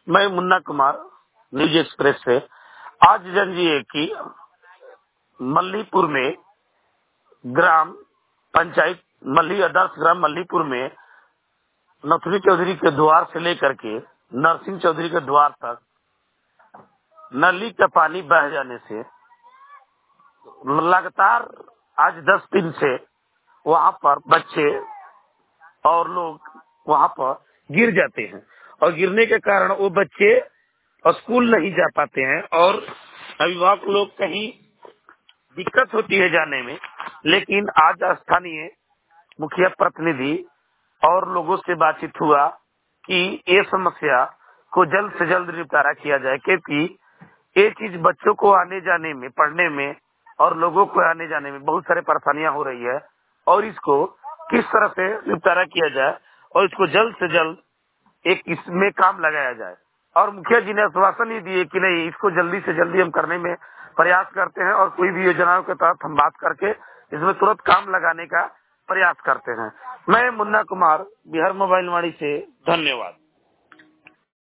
मैं Munna Kumar, news express से। आज जानिए कि मल्लीपुर में ग्राम पंचायत आदर्श ग्राम मल्लीपुर में नथुनी चौधरी के द्वार से लेकर के नरसिंह चौधरी के द्वार तक नली का पानी बह जाने से लगातार आज 10 दिन से वहाँ पर बच्चे और लोग वहाँ पर गिर जाते हैं और गिरने के कारण वो बच्चे स्कूल नहीं जा पाते हैं और अभिभावक लोग कहीं दिक्कत होती है जाने में। लेकिन आज स्थानीय मुखिया प्रतिनिधि और लोगों से बातचीत हुआ कि ये समस्या को जल्द से जल्द निपटारा किया जाए, क्योंकि ये चीज बच्चों को आने जाने में, पढ़ने में और लोगों को आने जाने में बहुत सारे परेशानियां हो रही है और इसको किस तरह से निपटारा किया जाए और इसको जल्द से जल्द एक इसमें काम लगाया जाए। और मुखिया जी ने आश्वासन ही दिए कि नहीं, इसको जल्दी से जल्दी हम करने में प्रयास करते हैं और कोई भी योजनाओं के तहत हम बात करके इसमें तुरंत काम लगाने का प्रयास करते हैं। मैं मुन्ना कुमार, बिहार मोबाइल वाणी से, धन्यवाद।